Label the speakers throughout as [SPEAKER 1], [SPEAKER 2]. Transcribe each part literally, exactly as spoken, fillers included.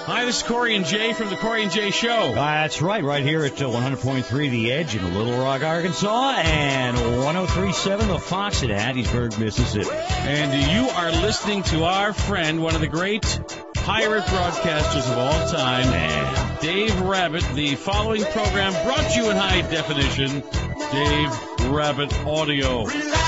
[SPEAKER 1] Hi, this is Corey and Jay from the Corey and Jay Show.
[SPEAKER 2] That's right, right here at uh, one hundred point three The Edge in Little Rock, Arkansas, and one oh three point seven The Fox in Hattiesburg, Mississippi.
[SPEAKER 1] And you are listening to our friend, one of the great pirate broadcasters of all time,
[SPEAKER 2] Man.
[SPEAKER 1] Dave Rabbit. The following program brought to you in high definition, Dave Rabbit Audio.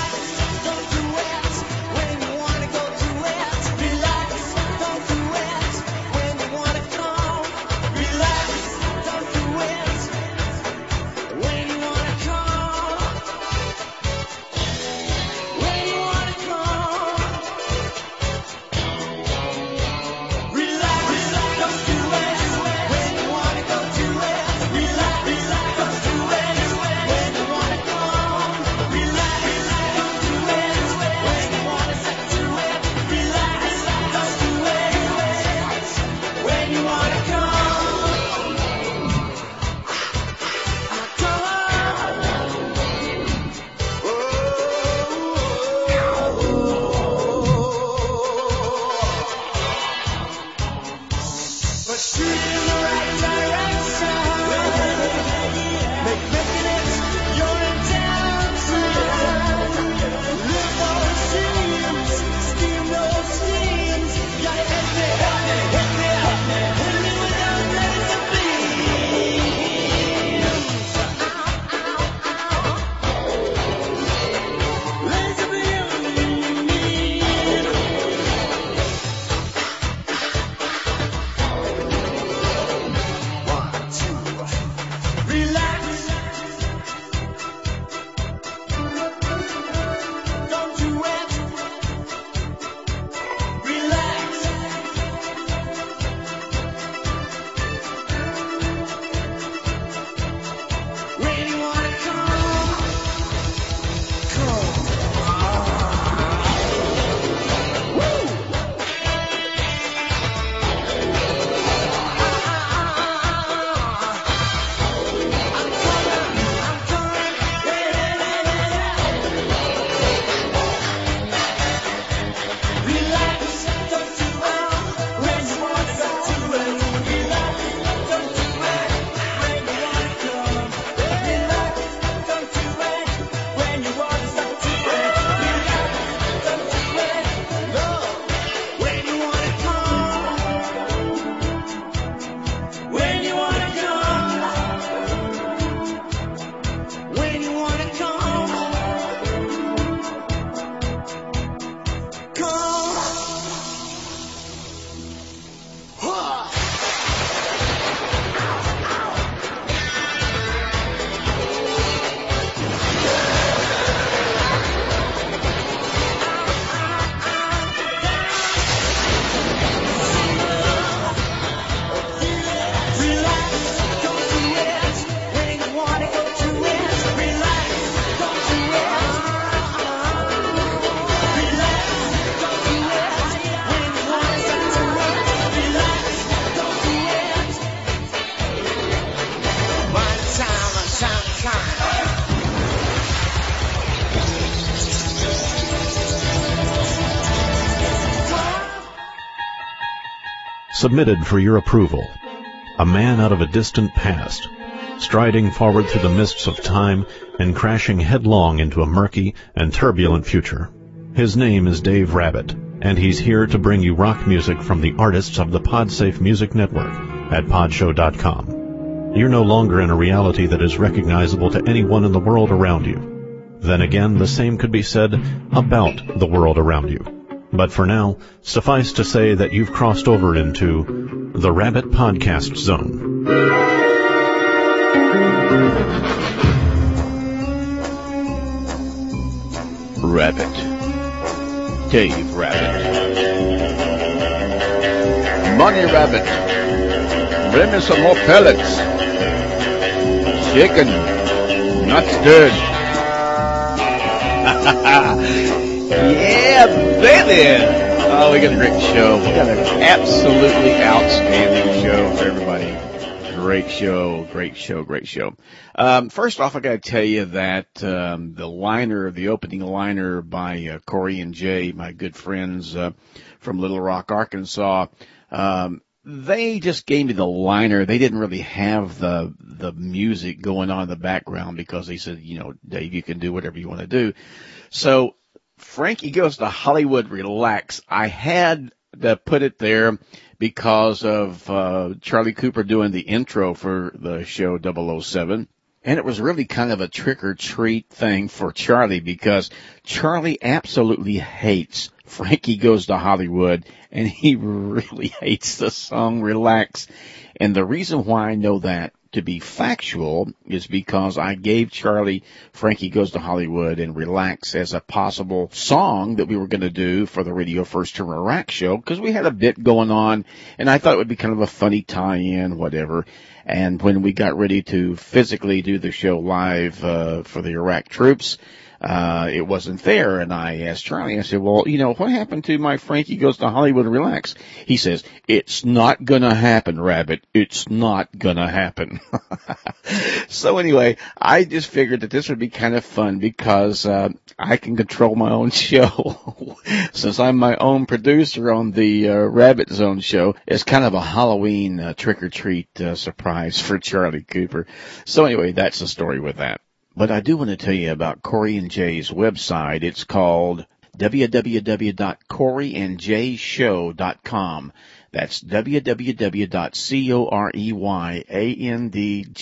[SPEAKER 3] Submitted for your approval, a man out of a distant past, striding forward through the mists of time and crashing headlong into a murky and turbulent future. His name is Dave Rabbit, and he's here to bring you rock music from the artists of the PodSafe Music Network at podshow dot com. You're no longer in a reality that is recognizable to anyone in the world around you. Then again, the same could be said about the world around you. But for now, suffice to say that you've crossed over into the Rabbit Podcast Zone.
[SPEAKER 4] Rabbit. Dave Rabbit. Money Rabbit. Bring me some more pellets. Chicken. Not stirred. Yeah, baby! Oh, we got a great show. We got an absolutely outstanding show for everybody. Great show, great show, great show. Um, first off, I got to tell you that um, the liner, the opening liner by uh, Corey and Jay, my good friends uh, from Little Rock, Arkansas, um, they just gave me the liner. They didn't really have the the music going on in the background because they said, you know, Dave, you can do whatever you want to do. So Frankie Goes to Hollywood, Relax. I had to put it there because of uh Charlie Cooper doing the intro for the show double oh seven. And it was really kind of a trick-or-treat thing for Charlie because Charlie absolutely hates Frankie Goes to Hollywood, and he really hates the song Relax. And the reason why I know that to be factual is because I gave Charlie Frankie Goes to Hollywood and Relax as a possible song that we were going to do for the Radio First Term Iraq show because we had a bit going on, and I thought it would be kind of a funny tie-in, whatever. And when we got ready to physically do the show live uh, for the Iraq troops, uh, it wasn't there. And I asked Charlie, I said, well, you know, what happened to my Frankie Goes to Hollywood Relax? He says, it's not gonna happen, Rabbit. It's not gonna happen. So anyway, I just figured that this would be kind of fun because uh, I can control my own show. Since I'm my own producer on the uh, Rabbit Zone show, it's kind of a Halloween uh, trick-or-treat uh, surprise for Charlie Cooper. So anyway, that's the story with that. But I do want to tell you about Corey and Jay's website. It's called w w w dot corey and jay show dot com. That's w w w dot corey and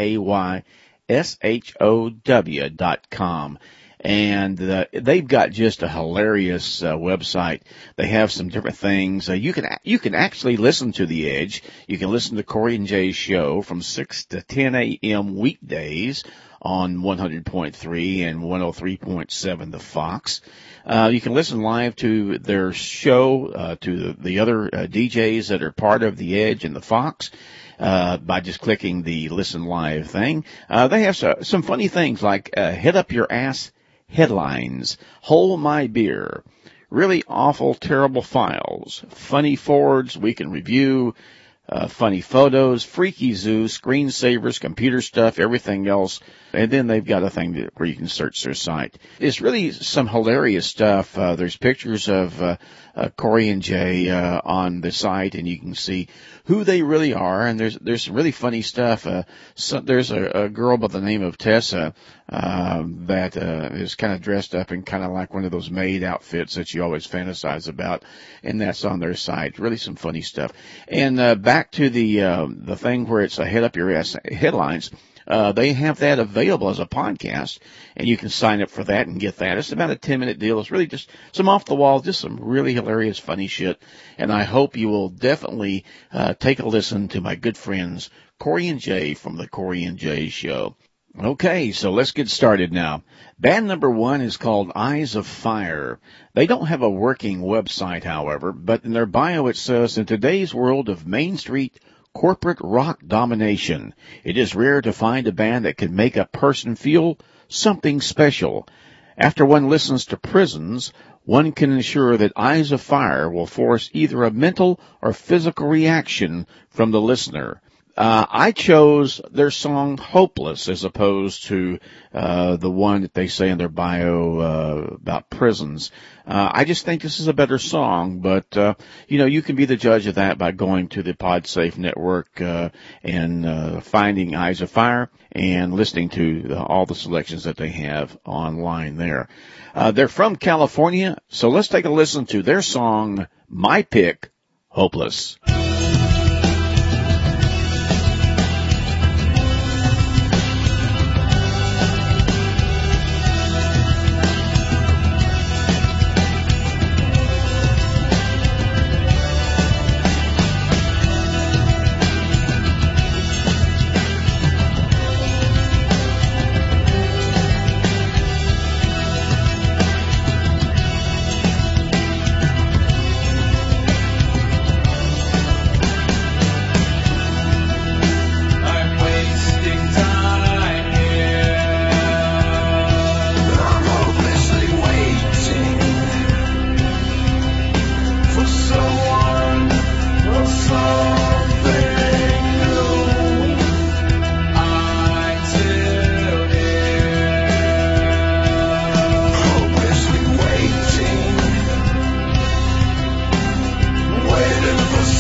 [SPEAKER 4] jay show dot com. And uh, they've got just a hilarious uh, website. They have some different things. Uh, you can you can actually listen to The Edge. You can listen to Corey and Jay's show from six to ten a.m. weekdays on one hundred point three and one oh three point seven The Fox. Uh, you can listen live to their show, uh, to the, the other uh, D Js that are part of The Edge and The Fox. Uh, by just clicking the listen live thing. Uh, they have so, some funny things like, uh, Head Up Your Ass Headlines, Hold My Beer, Really Awful Terrible Files, Funny Forwards We Can Review, uh, Funny Photos, Freaky Zoo, Screensavers, Computer Stuff, everything else. And then they've got a thing that, where you can search their site. It's really some hilarious stuff. Uh, there's pictures of uh, uh, Corey and Jay uh, on the site, and you can see who they really are. And there's there's some really funny stuff. Uh, so there's a, a girl by the name of Tessa uh, that uh, is kind of dressed up in kind of like one of those maid outfits that you always fantasize about, and that's on their site. Really some funny stuff. And uh, back to the uh, the thing where it's a Head Up Your Ass Headlines. Uh, they have that available as a podcast, and you can sign up for that and get that. It's about a ten-minute deal. It's really just some off-the-wall, just some really hilarious, funny shit. And I hope you will definitely uh, take a listen to my good friends Corey and Jay from the Corey and Jay Show. Okay, so let's get started now. Band number one is called Eyes of Fire. They don't have a working website, however, but in their bio it says, in today's world of Main Street corporate rock domination, it is rare to find a band that can make a person feel something special. After one listens to Prisons, one can ensure that Eyes of Fire will force either a mental or physical reaction from the listener. Uh, I chose their song Hopeless as opposed to uh the one that they say in their bio uh about prisons. Uh I just think this is a better song, but uh you know, you can be the judge of that by going to the PodSafe network uh and uh finding Eyes of Fire and listening to the, all the selections that they have online there. Uh they're from California, so let's take a listen to their song, my pick, Hopeless.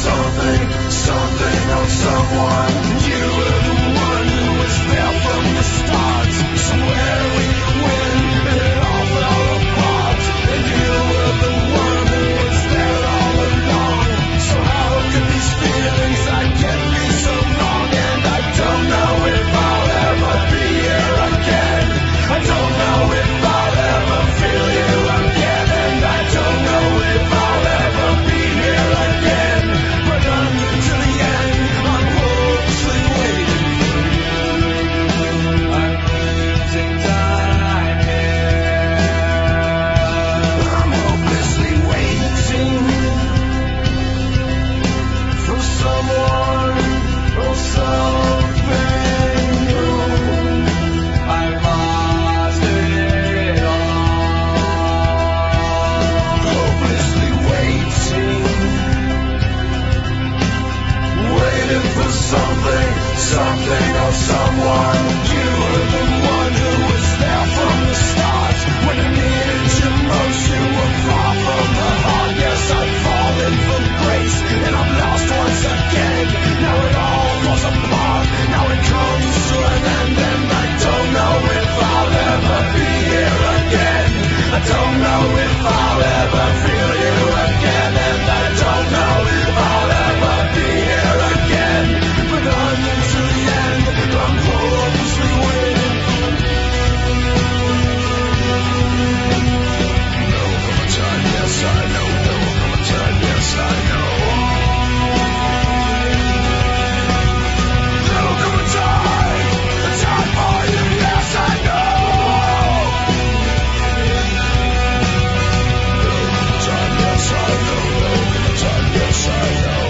[SPEAKER 5] something, something or someone. You were the one who was there from the start. So where we win, it all fell apart. And you were the one who was there all along. So how could these feelings that get me so wrong? And I don't know if I'll ever be here again. I don't know if I'll ever feel you again. And I don't know if I'll ever be here again. But until the end, I'm hopelessly waiting for you. I'm losing time here. I'm hopelessly waiting for someone or something new. I've lost it all. Hopelessly waiting, waiting for something, something or someone. You were the one who was there from the start. When I needed you most, you were far from the heart. Yes, I've fallen from grace, and I'm lost once again. Now it all falls apart, now it comes to an end. And I don't know if I'll ever be here again. I don't know if I'll ever feel you again. And I don't know if I'll ever be here again. But until the end, I'm hopelessly waiting for you. No, come a time, yes I know. No, come a time, yes I know. No, come a time, a time for you, yes I know. No, come a time, yes I know. No, come a time, yes I know.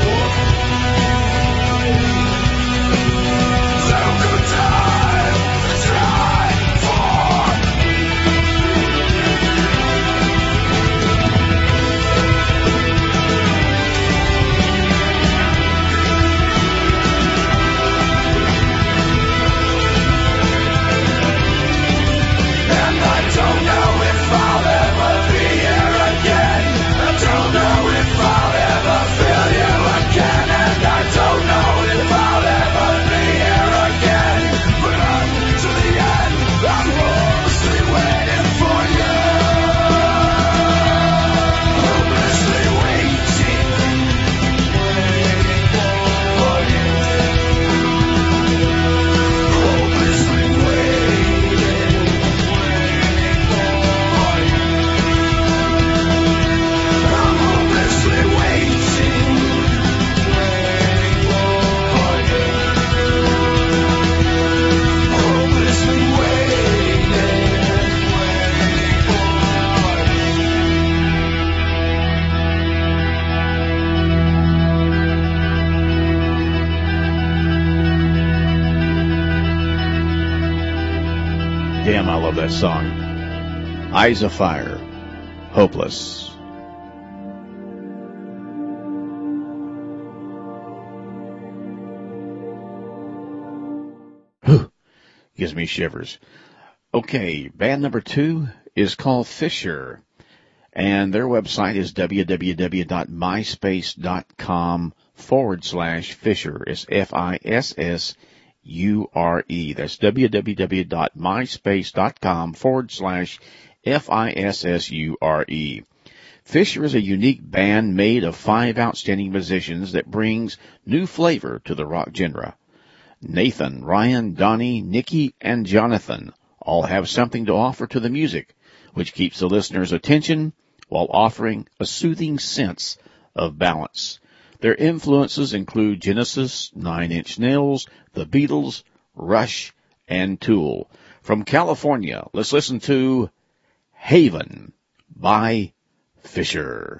[SPEAKER 5] No, come a time, a time for And I don't know if I'll ever be here again. I don't know if I'll ever feel you again. And I don't know if I'll ever be here again. But until the end, I'm hopelessly waiting for you. Hopelessly waiting, waiting for you. Hopelessly waiting. I'm hopelessly waiting, waiting for you. Hopelessly waiting, waiting for
[SPEAKER 4] Damn, I love that song. Eyes of Fire, Hopeless. Whew. Gives me shivers. Okay, band number two is called Fisher, and their website is www.myspace.com forward slash Fisher. It's F I S S U R E. That's www.myspace.com forward slash F I S S U R E. Fisher is a unique band made of five outstanding musicians that brings new flavor to the rock genre. Nathan, Ryan, Donnie, Nikki, and Jonathan all have something to offer to the music, which keeps the listener's attention while offering a soothing sense of balance. Their influences include Genesis, Nine Inch Nails, The Beatles, Rush, and Tool. From California, let's listen to Haven by Fisher.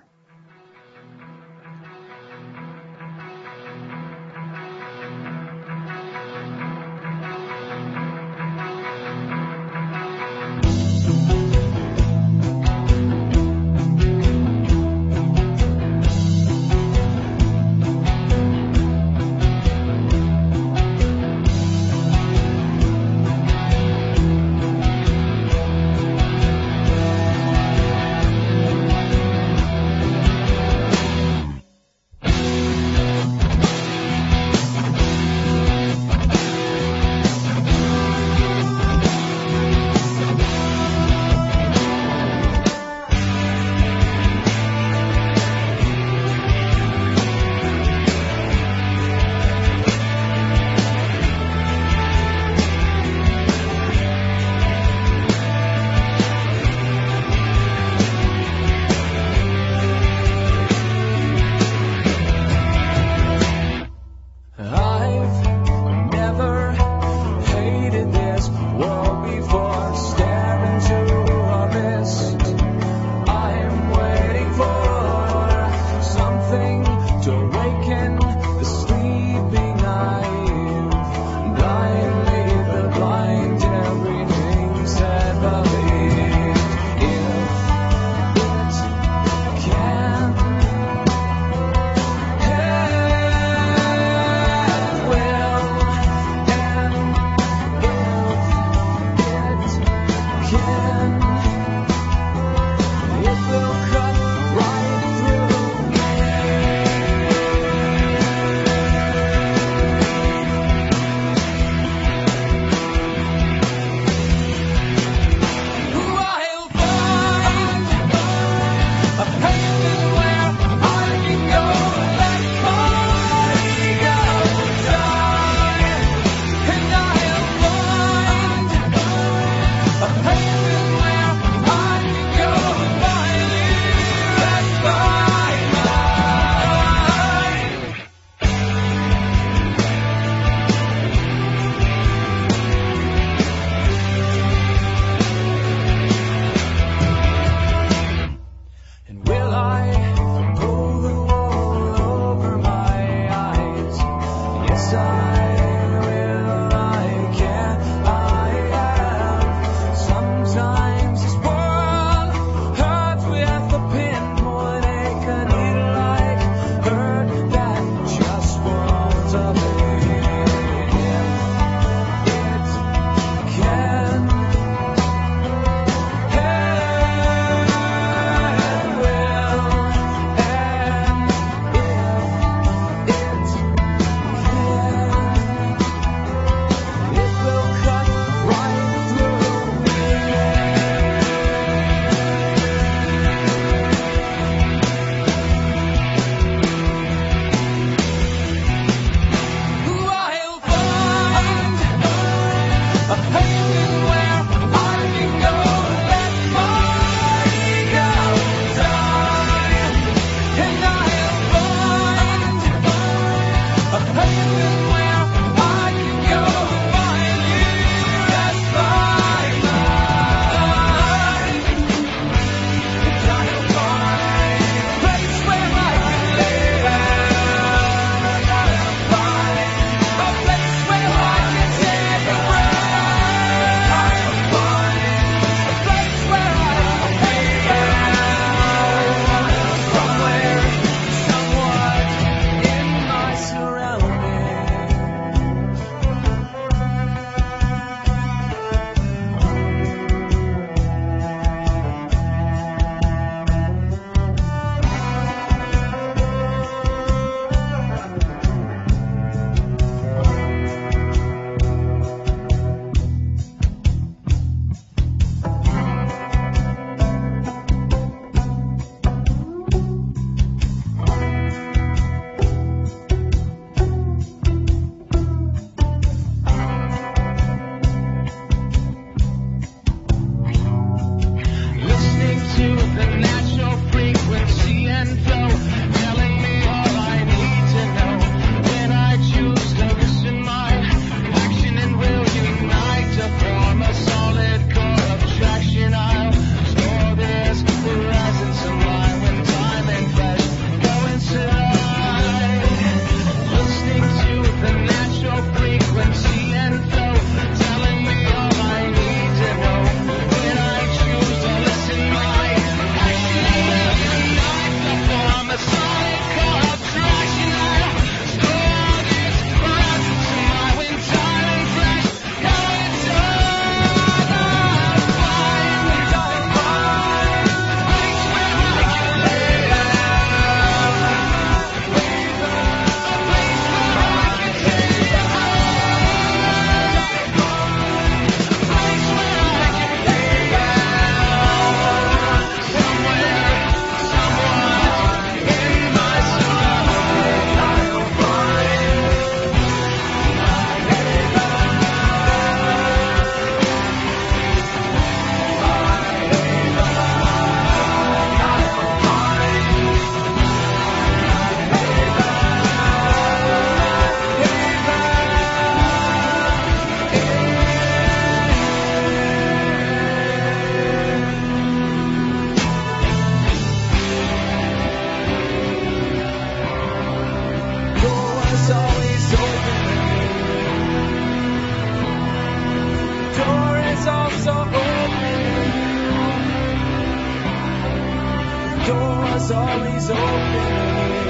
[SPEAKER 5] is always open.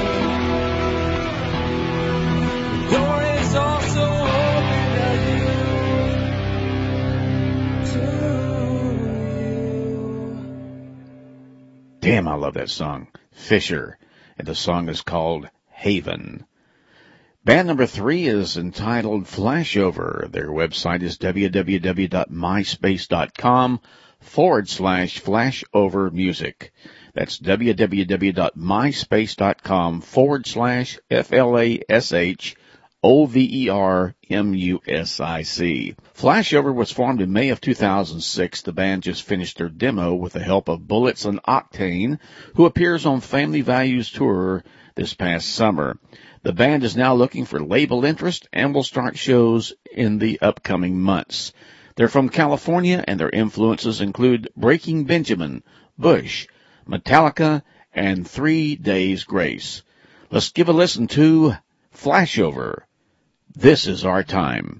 [SPEAKER 5] The door is also open to you.
[SPEAKER 4] Damn, I love that song. Fisher. And the song is called Haven. Band number three is entitled Flashover. Their website is www.myspace.com forward slash flashover music. That's www.myspace.com forward slash F L A S H O V E R M U S I C. Flashover was formed in May of two thousand six. The band just finished their demo with the help of Bullets and Octane, who appears on Family Values Tour this past summer. The band is now looking for label interest and will start shows in the upcoming months. They're from California, and their influences include Breaking Benjamin, Bush, Metallica, and Three Days Grace. Let's give a listen to Flashover. This is our time.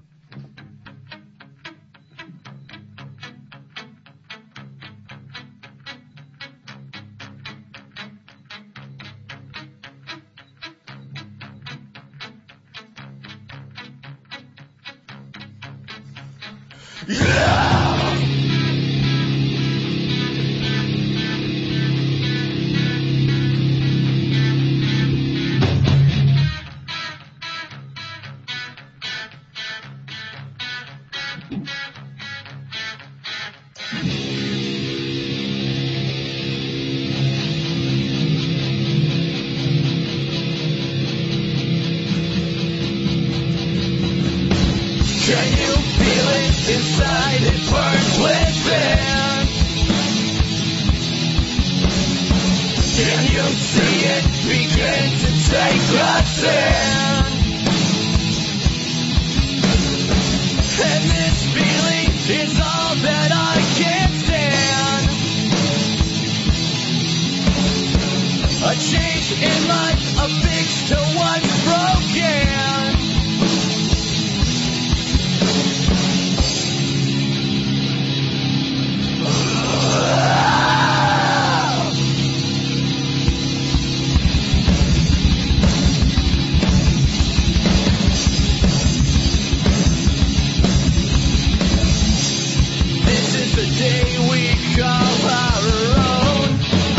[SPEAKER 5] Can you feel it inside? It burns within. Can you see it begin to take us in? And this feeling is all that I can stand. A change in life, a fix to what's broken. This is the day we call our own.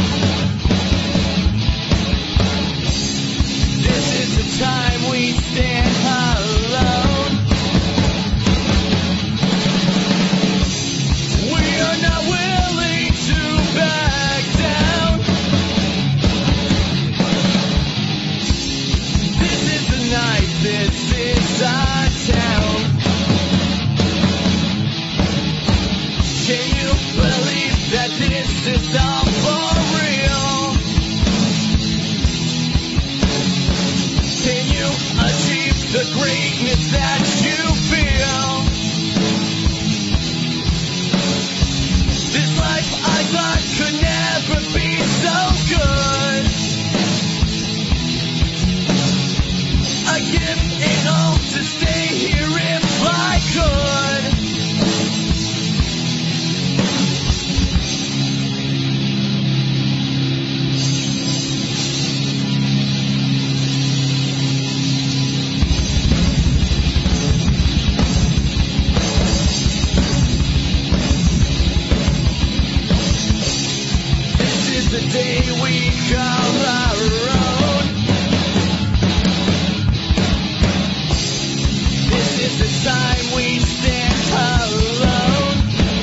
[SPEAKER 5] This is the time we stand alone. We are not willing to back down. This is the night, this is our town. Can you believe that this is all for real? Can you achieve the greatness that you feel? This life I thought could never be so good. I give it all to stay here if I could. This is the day we call our own. This is the time we stand alone.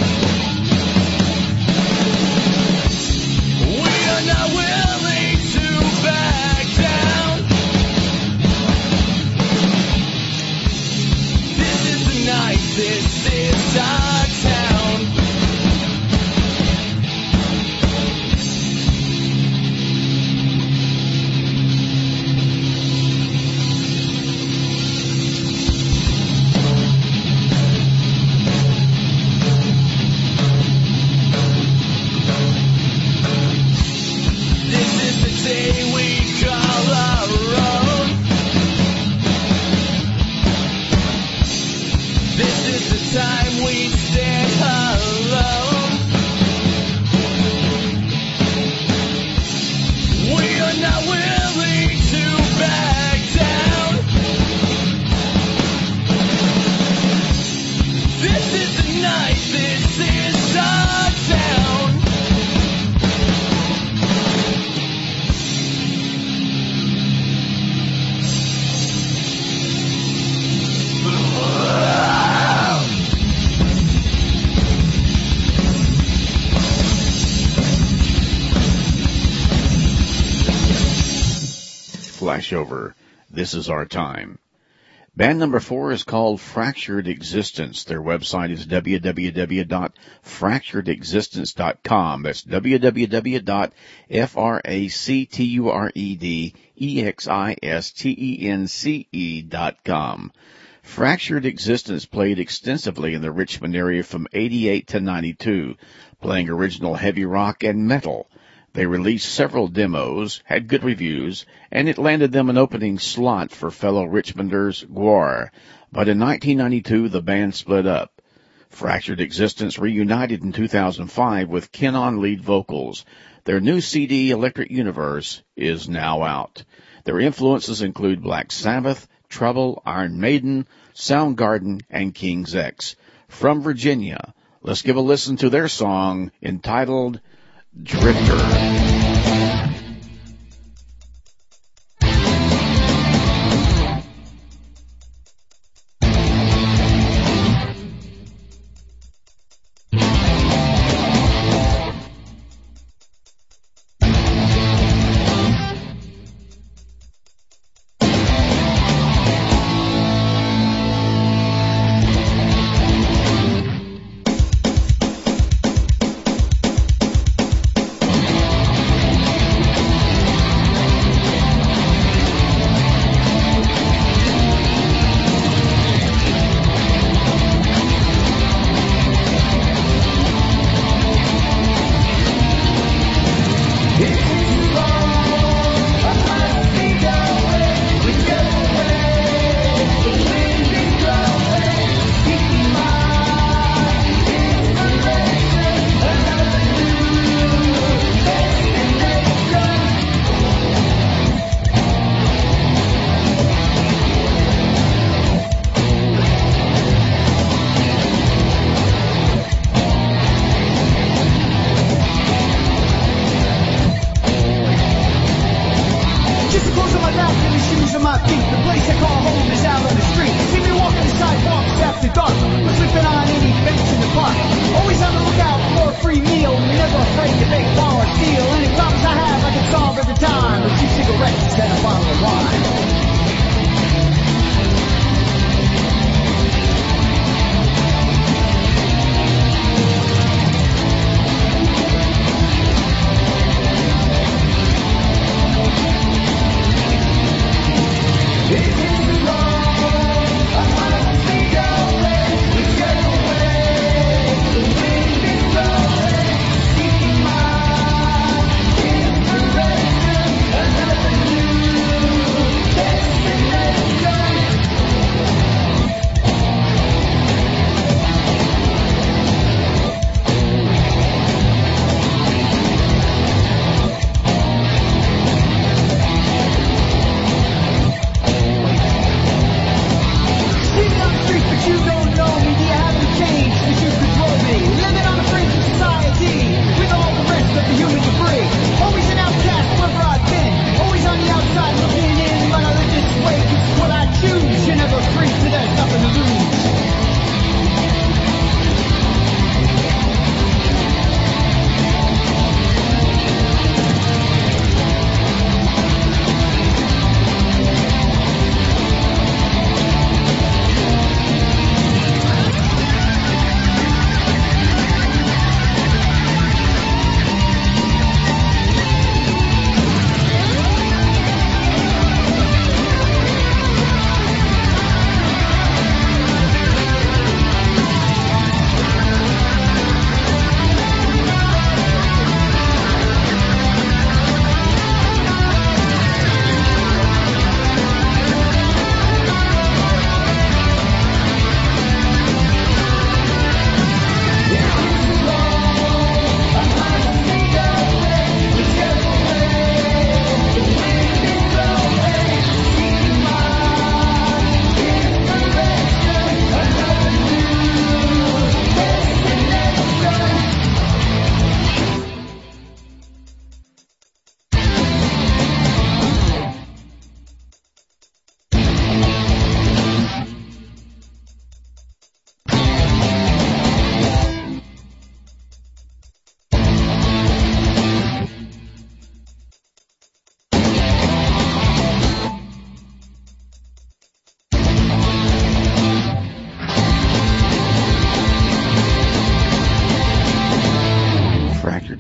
[SPEAKER 5] We are not willing to back down. This is the night, this is our town.
[SPEAKER 4] flashover. This is our time. Band number four is called Fractured Existence. Their website is w w w dot fractured existence dot com. That's w w w dot fractured existence dot com. Fractured Existence played extensively in the Richmond area from eighty-eight to ninety-two, playing original heavy rock and metal. They released several demos, had good reviews, and it landed them an opening slot for fellow Richmonders Gwar. But in nineteen ninety-two, the band split up. Fractured Existence reunited in two thousand five with Ken on lead vocals. Their new C D, Electric Universe, is now out. Their influences include Black Sabbath, Trouble, Iron Maiden, Soundgarden, and King's X. From Virginia, let's give a listen to their song entitled Drifter.
[SPEAKER 5] Another new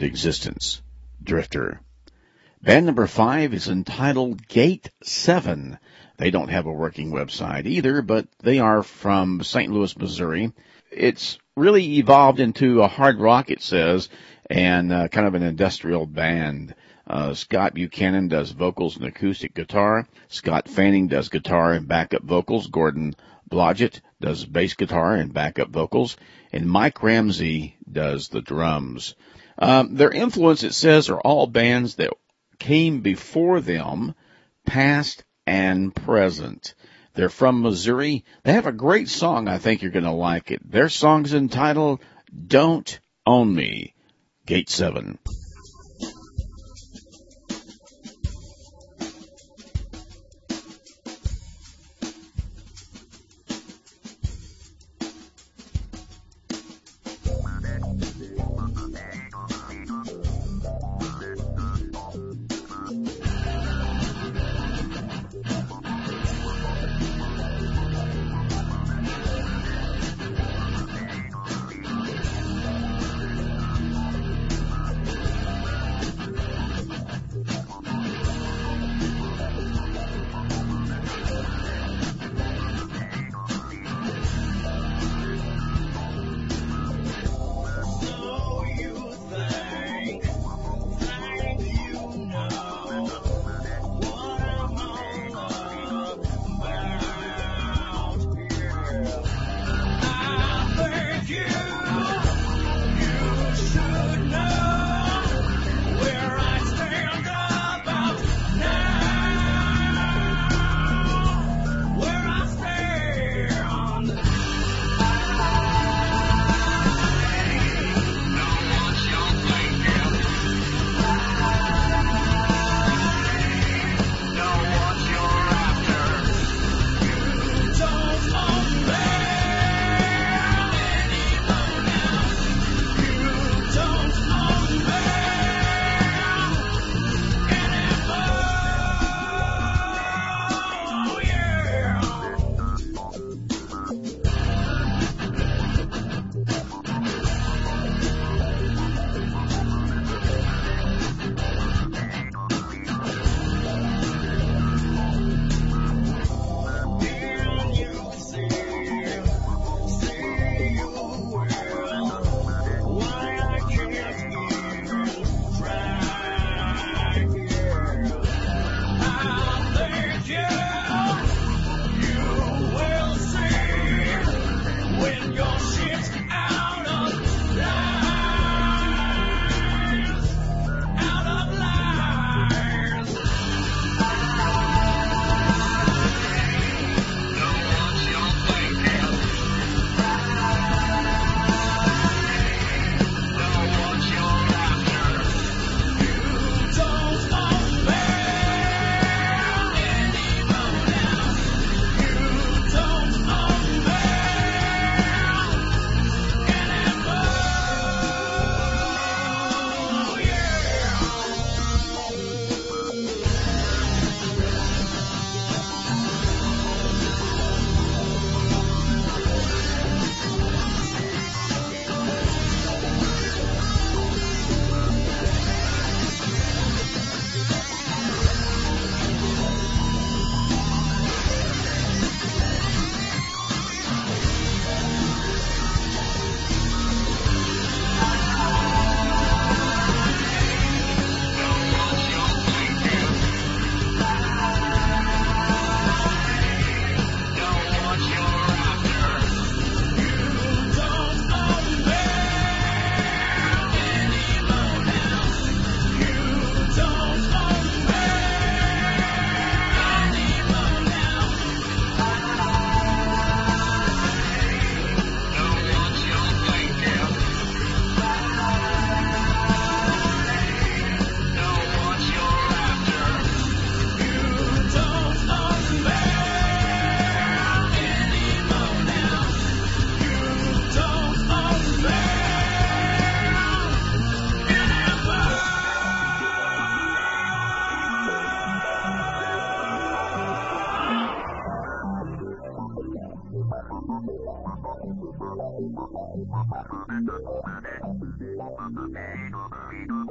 [SPEAKER 4] into existence. Drifter. Band number five is entitled Gate seven. They don't have a working website either, but they are from Saint Louis, Missouri. It's really evolved into a hard rock, it says, and uh, kind of an industrial band. Uh, Scott Buchanan does vocals and acoustic guitar. Scott Fanning does guitar and backup vocals. Gordon Blodgett does bass guitar and backup vocals. And Mike Ramsey does the drums. Um, their influence, it says, are all bands that came before them, past and present. They're from Missouri. They have a great song. I think you're going to like it. Their song's entitled Don't Own Me. Gate seven.
[SPEAKER 5] Thank you.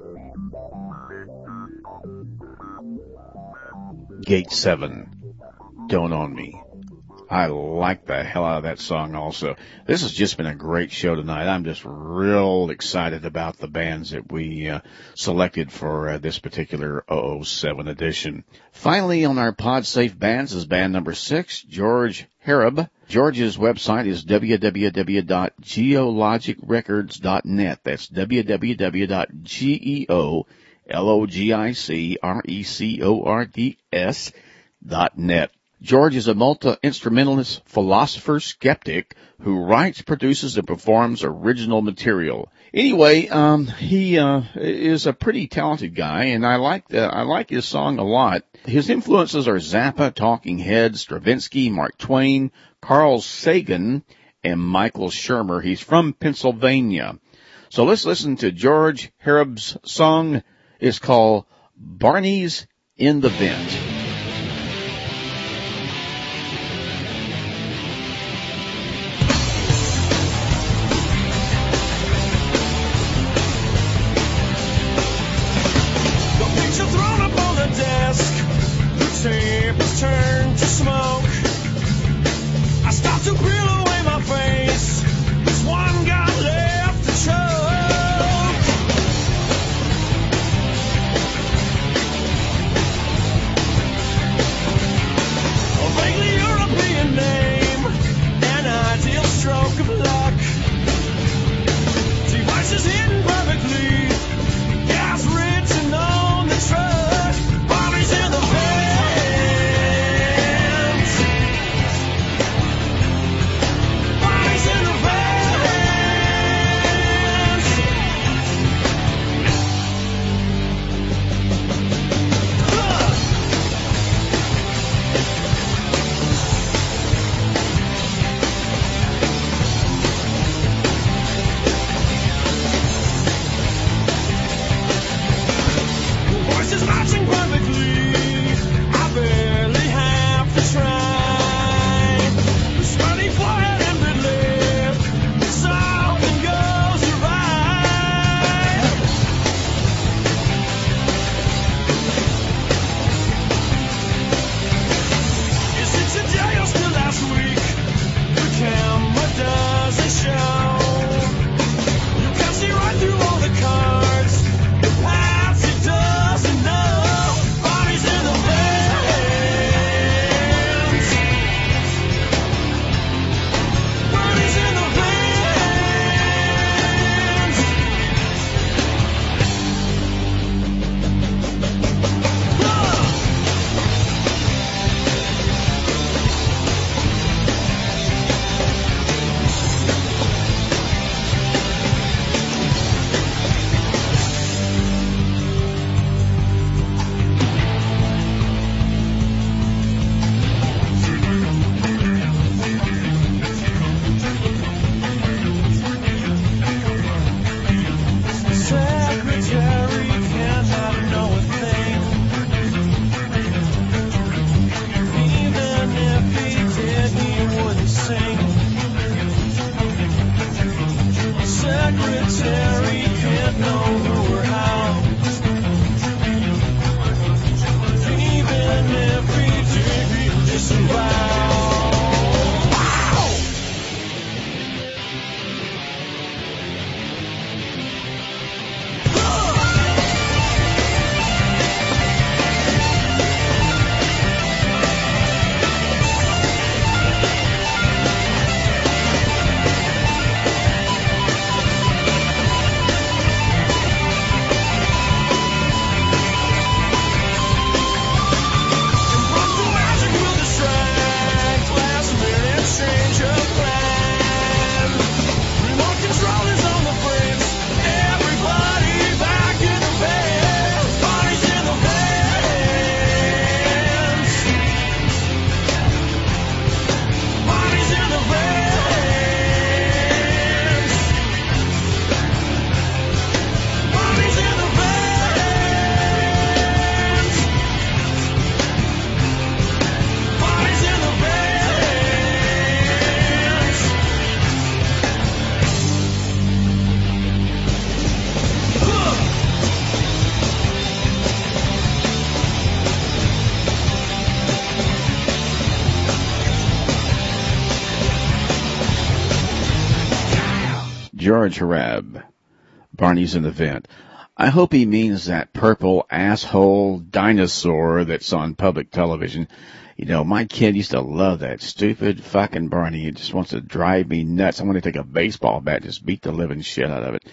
[SPEAKER 4] Gate seven, Don't Own Me. I like the hell out of that song also. This has just been a great show tonight. I'm just real excited about the bands that we uh, selected for uh, this particular oh oh seven edition. Finally, on our PodSafe bands is band number six, George Harrop. George's website is w w w dot geologic records dot net. That's w w w dot geologic records dot net. George is a multi-instrumentalist, philosopher, skeptic who writes, produces, and performs original material. Anyway, um, he uh, is a pretty talented guy, and I like the, I like his song a lot. His influences are Zappa, Talking Heads, Stravinsky, Mark Twain, Carl Sagan, and Michael Shermer. He's from Pennsylvania. So let's listen to George Harrop's song. It's called Barney's in the Vent.
[SPEAKER 5] Turn to smoke. I start to grill away my face. There's one guy left to choke.
[SPEAKER 4] George Harab. Barney's in the vent. I hope he means that purple asshole dinosaur that's on public television. You know, my kid used to love that stupid fucking Barney. He just wants to drive me nuts. I want to take a baseball bat and just beat the living shit out of it.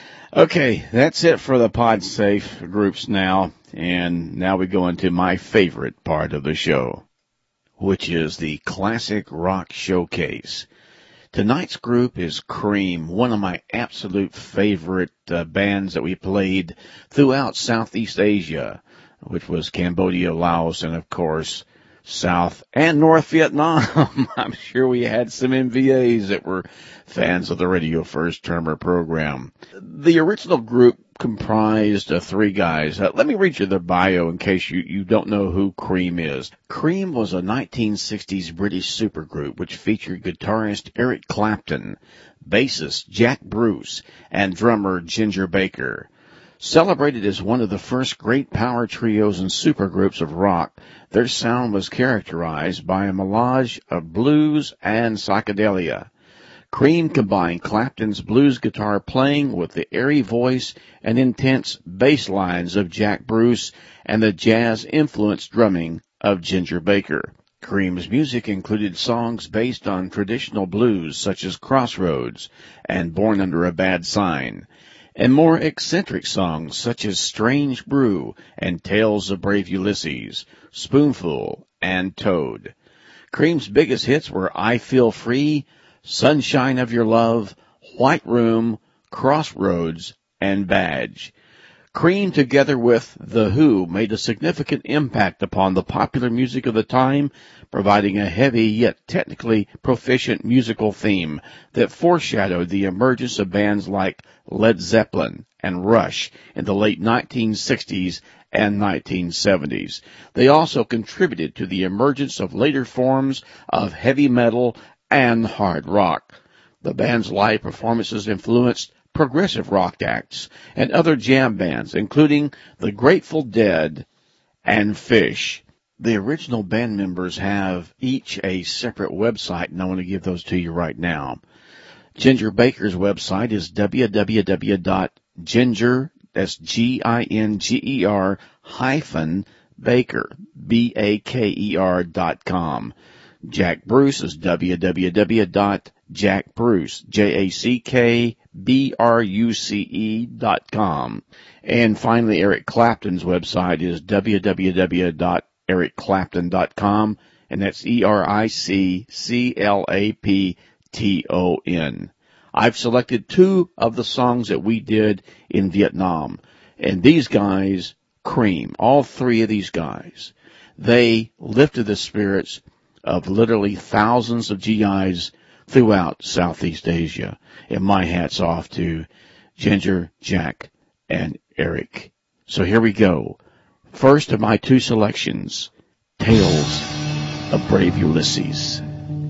[SPEAKER 4] Okay, that's it for the PodSafe groups now. And now we go into my favorite part of the show, which is the Classic Rock Showcase. Tonight's group is Cream, one of my absolute favorite uh, bands that we played throughout Southeast Asia, which was Cambodia, Laos, and of course, South and North Vietnam. I'm sure we had some M V As that were fans of the Radio First Termer program. The original group comprised of three guys. Uh, let me read you their bio in case you, you don't know who Cream is. Cream was a nineteen sixties British supergroup which featured guitarist Eric Clapton, bassist Jack Bruce, and drummer Ginger Baker. Celebrated as one of the first great power trios and supergroups of rock, their sound was characterized by a melange of blues and psychedelia. Cream combined Clapton's blues guitar playing with the airy voice and intense bass lines of Jack Bruce and the jazz-influenced drumming of Ginger Baker. Cream's music included songs based on traditional blues such as Crossroads and Born Under a Bad Sign, and more eccentric songs such as Strange Brew and Tales of Brave Ulysses, Spoonful, and Toad. Cream's biggest hits were I Feel Free, Sunshine of Your Love, White Room, Crossroads, and Badge. Cream, together with The Who, made a significant impact upon the popular music of the time, providing a heavy yet technically proficient musical theme that foreshadowed the emergence of bands like Led Zeppelin and Rush in the late nineteen sixties and nineteen seventies. They also contributed to the emergence of later forms of heavy metal and hard rock. The band's live performances influenced progressive rock acts and other jam bands, including the Grateful Dead and Fish. The original band members have each a separate website, and I want to give those to you right now. Ginger Baker's website is w w w dot ginger, that's G I N G E R hyphen Baker, B A K E R dot com. Jack Bruce is w w w dot jack bruce, J A C K B R U C E dot com. And finally, Eric Clapton's website is w w w dot eric clapton dot com, and that's E R I C C L A P T O N. I've selected two of the songs that we did in Vietnam, and these guys, Cream, all three of these guys, they lifted the spirits of literally thousands of G Is throughout Southeast Asia. And my hat's off to Ginger, Jack, and Eric. So here we go. First of my two selections, Tales of Brave Ulysses.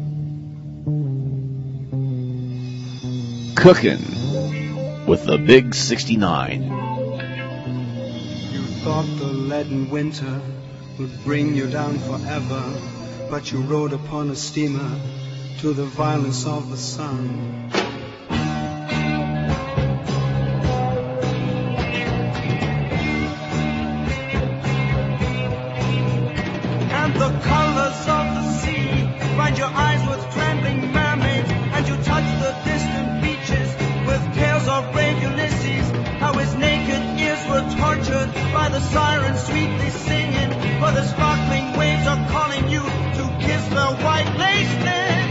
[SPEAKER 4] Cookin' with the Big sixty-nine.
[SPEAKER 6] You thought the leaden winter would bring you down forever, but you rode upon a steamer to the violence of the sun. And the colors of the sea find your eyes with trembling mermaids, and you touch the distant beaches with tales of brave Ulysses, how his naked ears were tortured by the sirens sweetly singing, for the sparkling waves are calling you to kiss their white lace lips.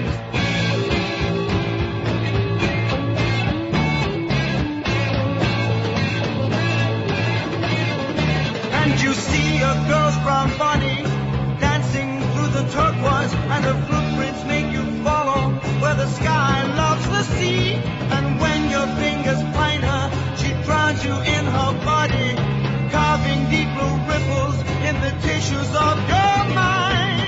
[SPEAKER 6] And you see a girl's brown body dancing through the turquoise, and her footprints make you follow where the sky loves the sea. And when your fingers find her, she drowns you in her body, carving deep blue ripples in the tissues of your mind.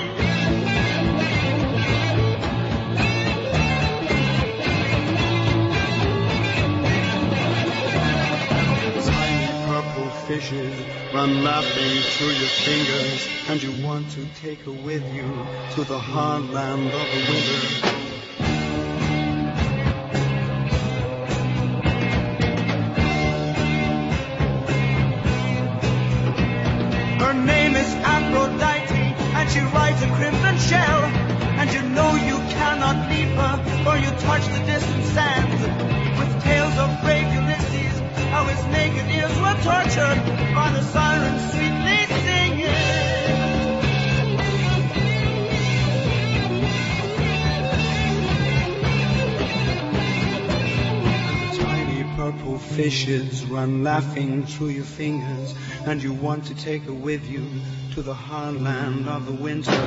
[SPEAKER 6] Tiny purple fishes run laughing through your fingers, and you want to take her with you to the hard land of the winter. a crimson shell, and you know you cannot leave her, for you touch the distant sands. With tales of brave Ulysses, how his naked ears were tortured by the sirens sweetly singing. Purple fishes run laughing through your fingers, and you want to take her with you to the heartland of the winter.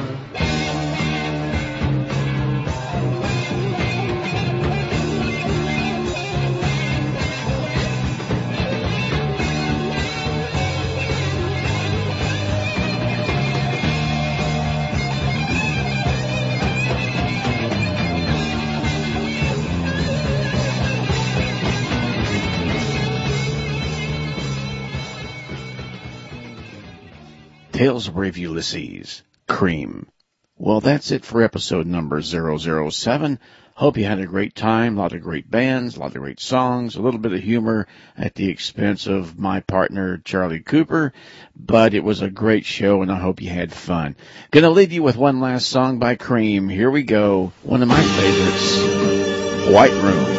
[SPEAKER 4] Tales of Brave Ulysses, Cream. Well, that's it for episode number zero zero seven. Hope you had a great time, a lot of great bands, a lot of great songs, a little bit of humor at the expense of my partner, Charlie Cooper. But it was a great show, and I hope you had fun. Gonna leave you with one last song by Cream. Here we go. One of my favorites, White Room.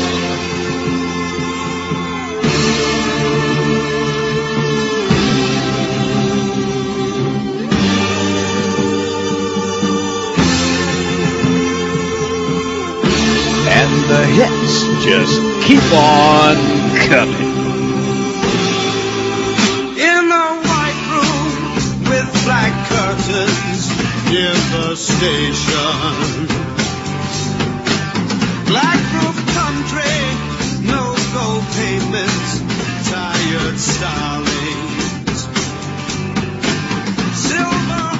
[SPEAKER 4] And the hits just keep on coming.
[SPEAKER 6] In a white room with black curtains near the station, black roof country, no gold pavements, tired starlings, silver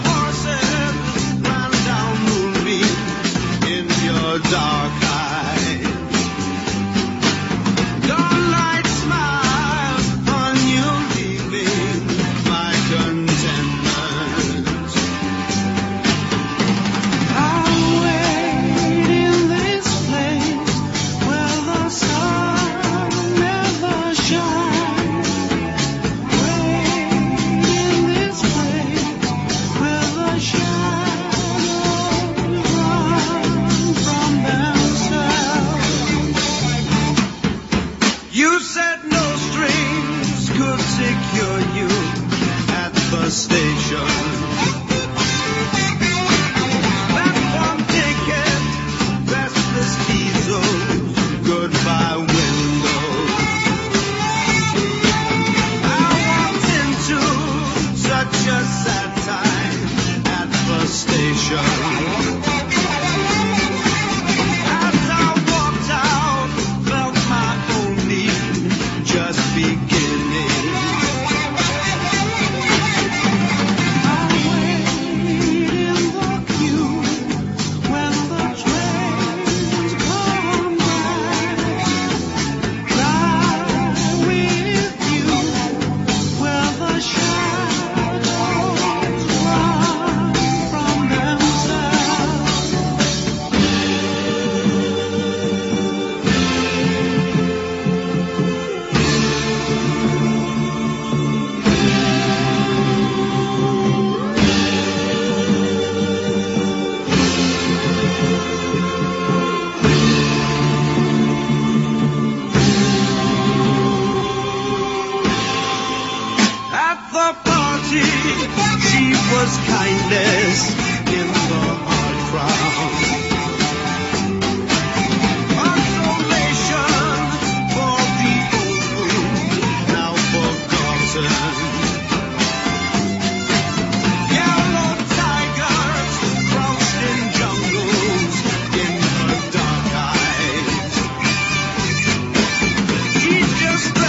[SPEAKER 6] horses ran down moonbeams in your dark eyes.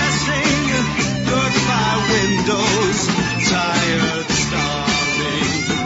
[SPEAKER 5] Tired starving.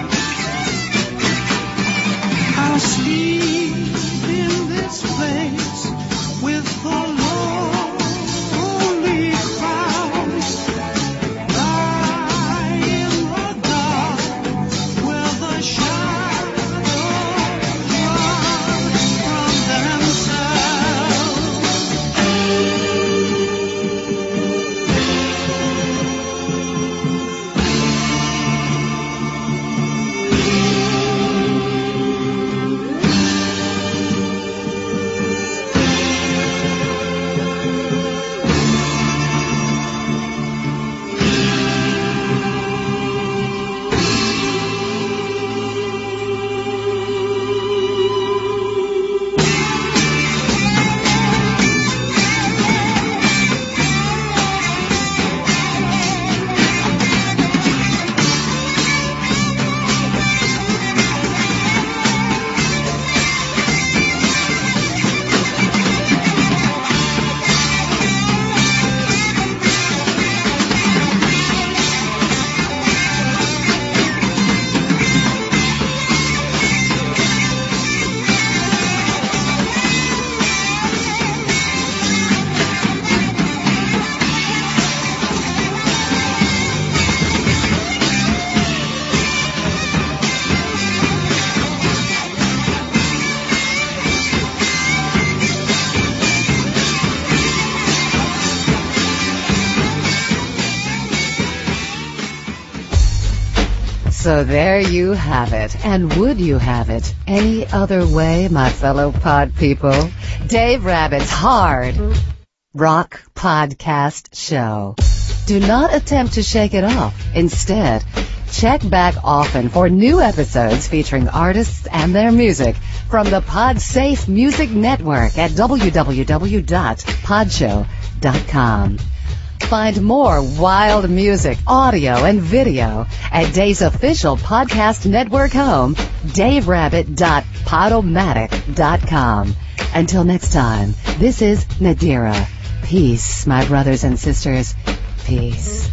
[SPEAKER 7] So there you have it. And would you have it any other way, my fellow pod people? Dave Rabbit's Hard Rock Podcast Show. Do not attempt to shake it off. Instead, check back often for new episodes featuring artists and their music from the PodSafe Music Network at w w w dot podshow dot com. Find more wild music, audio, and video at Dave's official podcast network home, dave rabbit dot podomatic dot com. Until next time, this is Nadira. Peace, my brothers and sisters. Peace.